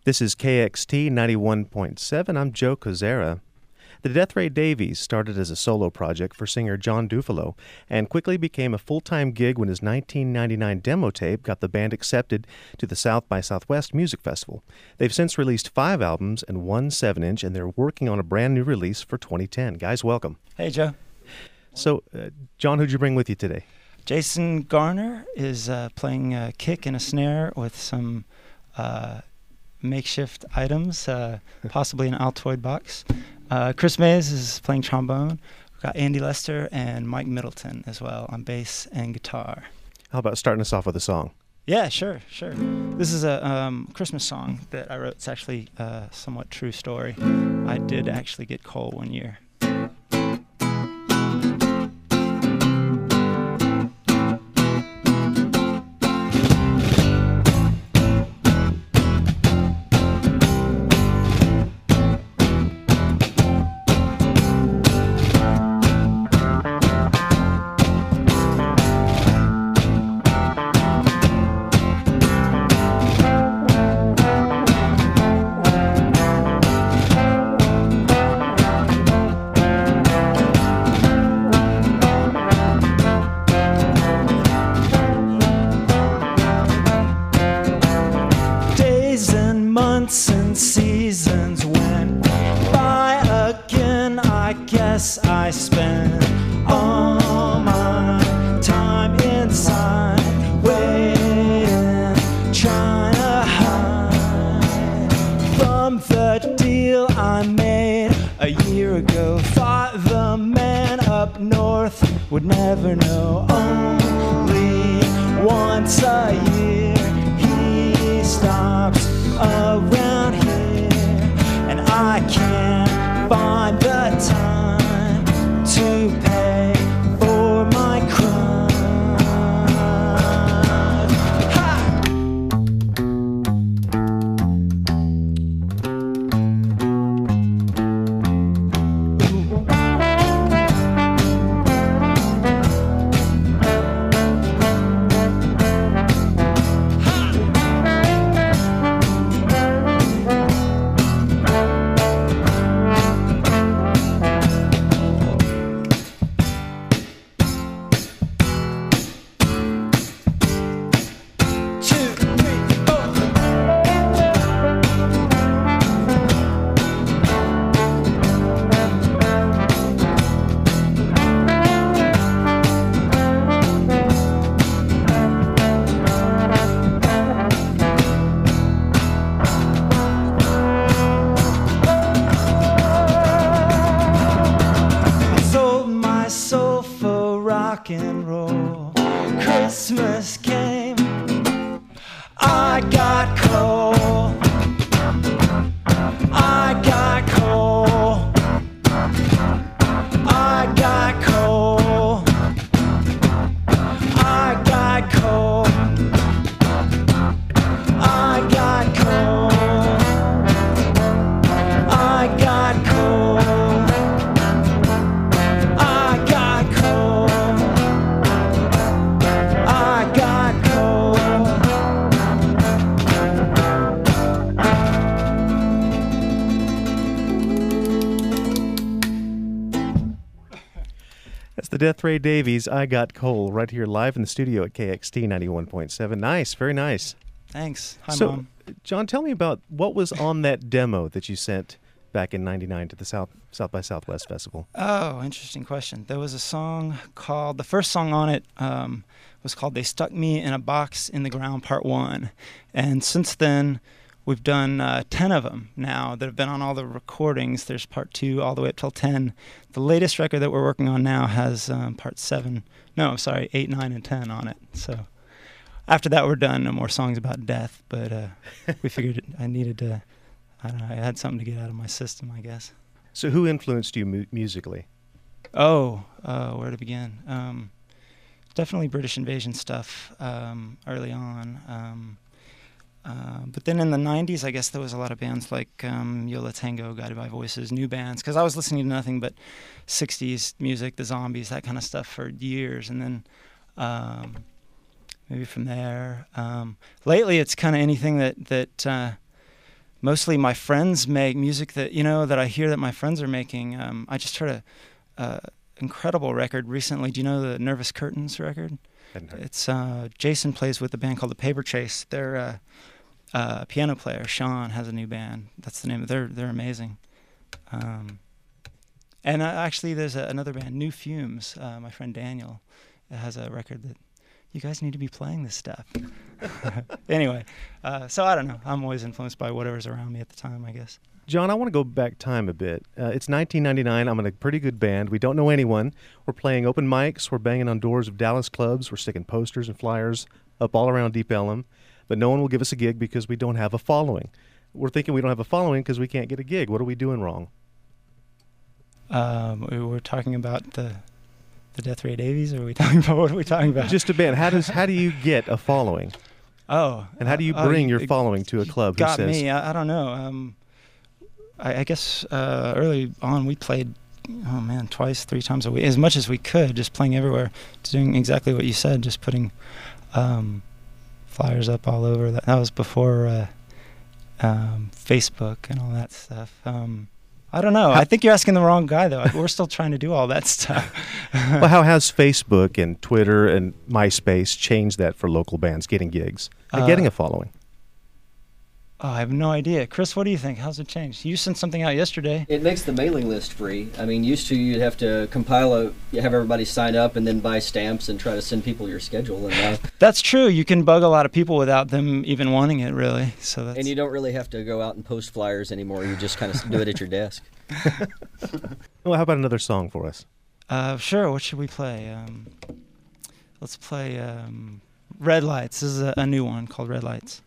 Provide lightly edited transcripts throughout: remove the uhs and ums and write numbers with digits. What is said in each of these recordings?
This is KXT 91.7. I'm Joe Kozera. The Death Ray Davies started as a solo project for singer John Dufalo and quickly became a full-time gig when his 1999 demo tape got the band accepted to the South by Southwest Music Festival. They've since released 5 albums and 1 7-inch, and they're working on a brand new release for 2010. Guys, welcome. Hey, Joe. So, John, who'd you bring with you today? Jason Garner is playing a kick and a snare with some makeshift items, possibly an Altoid box. Chris Mays is playing trombone. We've got Andy Lester and Mike Middleton as well on bass and guitar. How about starting us off with a song? Yeah, sure. This is a Christmas song that I wrote. It's actually a somewhat true story. I did actually get coal one year. And seasons went by again. I guess I spent all my time inside, waiting, trying to hide from the deal I made a year ago. Thought the man up north would never know. Only once a year he stops around here, and I can't find the time to pay for my crime. Ha! Rock and roll. Christmas came, I got coal. I got coal. I got coal. I got coal. I got coal. I got coal. That's the Death Ray Davies, I Got Coal, right here live in the studio at KXT 91.7. Nice, very nice. Thanks. Hi, so, Mom. John, tell me about what was on that demo that you sent back in '99 to the South by Southwest Festival. Oh, interesting question. There was a song called, the first song on it was called They Stuck Me in a Box in the Ground Part 1. And since then, we've done 10 of them now that have been on all the recordings. There's Part 2 all the way up till 10. The latest record that we're working on now has Part 7. No, I'm sorry, 8, 9, and 10 on it. So after that, we're done. No more songs about death. But we figured I needed to, I don't know, I had something to get out of my system, I guess. So who influenced you musically? Oh, where to begin? Definitely British Invasion stuff early on. But then in the 90s, I guess there was a lot of bands like Yo La Tengo, Guided by Voices, new bands, because I was listening to nothing but 60s music, the Zombies, that kind of stuff for years. And then maybe from there. Lately, it's kind of anything that mostly my friends make music that, you know, that I hear that my friends are making. I just heard a incredible record recently. Do you know the Nervous Curtains record? It's Jason plays with a band called the Paper Chase. Their piano player Sean has a new band. That's the name of they're amazing. And actually, there's another band, New Fumes. My friend Daniel has a record that you guys need to be playing this stuff. Anyway, so I don't know. I'm always influenced by whatever's around me at the time, I guess. John, I want to go back time a bit. It's 1999. I'm in a pretty good band. We don't know anyone. We're playing open mics. We're banging on doors of Dallas clubs. We're sticking posters and flyers up all around Deep Ellum. But no one will give us a gig because we don't have a following. We're thinking we don't have a following because we can't get a gig. What are we doing wrong? We were talking about the Death Ray Davies, or are we talking about what are we talking about? Just a bit. How do you get a following? Oh. And how do you bring your following to a club? Got me. I don't know. I guess early on we played, twice, 3 times a week, as much as we could, just playing everywhere, doing exactly what you said, just putting flyers up all over. That was before Facebook and all that stuff. I don't know. I think you're asking the wrong guy, though. We're still trying to do all that stuff. Well, how has Facebook and Twitter and MySpace changed that for local bands getting gigs and getting a following? Oh, I have no idea. Chris, what do you think? How's it changed? You sent something out yesterday. It makes the mailing list free. I mean, used to you'd have to have everybody sign up and then buy stamps and try to send people your schedule. And that's true. You can bug a lot of people without them even wanting it, really. And you don't really have to go out and post flyers anymore. You just kind of do it at your desk. Well, how about another song for us? Sure. What should we play? Let's play Red Lights. This is a new one called Red Lights.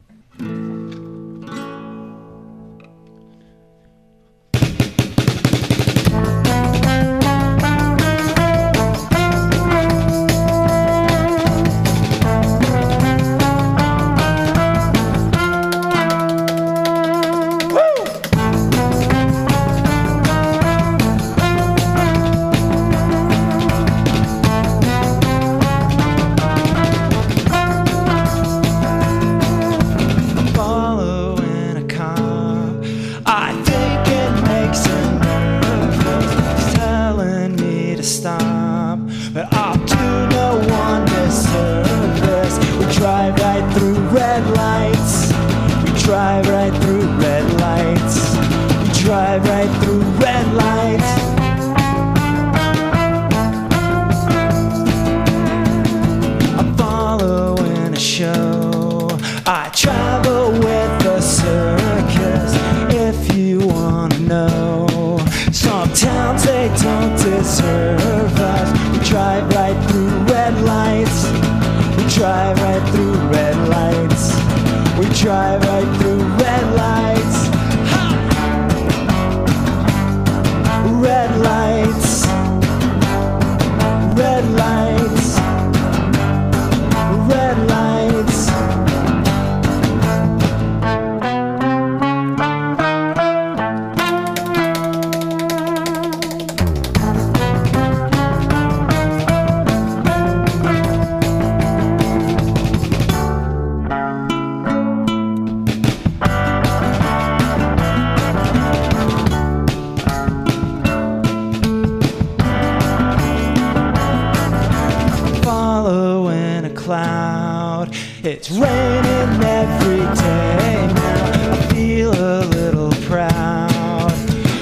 It's raining every day now. I feel a little proud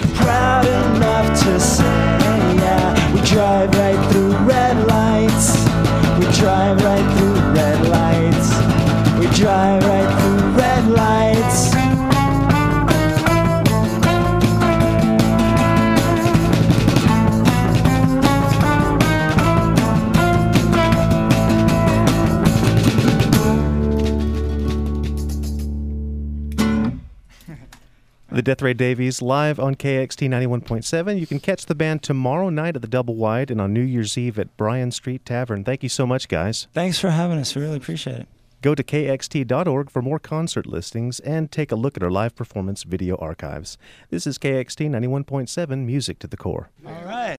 enough to say, yeah. We drive right through red lights. We drive right through red lights. We drive right through red lights. The Death Ray Davies live on KXT 91.7. You can catch the band tomorrow night at the Double Wide and on New Year's Eve at Bryan Street Tavern. Thank you so much, guys. Thanks for having us. We really appreciate it. Go to kxt.org for more concert listings and take a look at our live performance video archives. This is KXT 91.7, Music to the Core. All right.